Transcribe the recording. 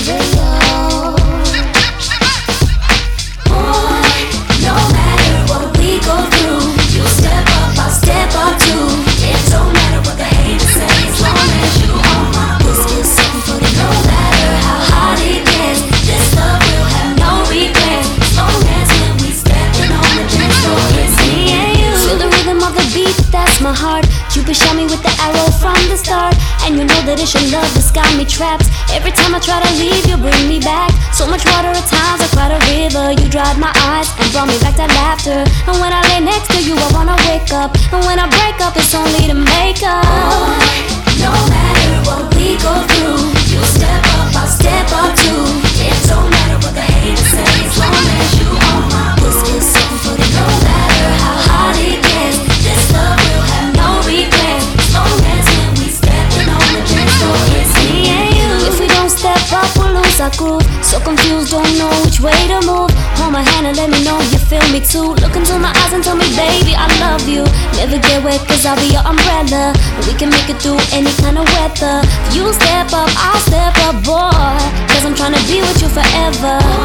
real. Boy, no matter what we go through, you step up, I'll step up too. It don't matter what the haters say, as long as you on my whiskey, something for the no matter how hard it gets. This love will have no regrets, as long as when we stepping on the dance floor, it's me and you. Feel the rhythm of the beat, that's my heart. Cupid shot me with the arrow from the start, and you know that it's your love that's got me trapped. Every time I try to leave, you bring me back. So much water at times, I cried a river. You dried my eyes and brought me back to laughter. And when I lay next to you, I wanna wake up. And when I break up, it's only to make up. No matter what we go through, you step up, I'll step up too. It don't matter what the haters say, as long as you on my whiskey, something for the no matter how hard it gets. This love will have no regrets, as long as when we stepping on the dance floor, it's me and you. If we don't step up, we'll lose our groove. So confused, don't know which way to move. Hold my hand and let me know you feel me too. Look into my eyes and tell me, baby, I love you. Never get wet, cause I'll be your umbrella. We can make it through any kind of weather. If you step up, I'll step up, boy, cause I'm tryna be with you forever.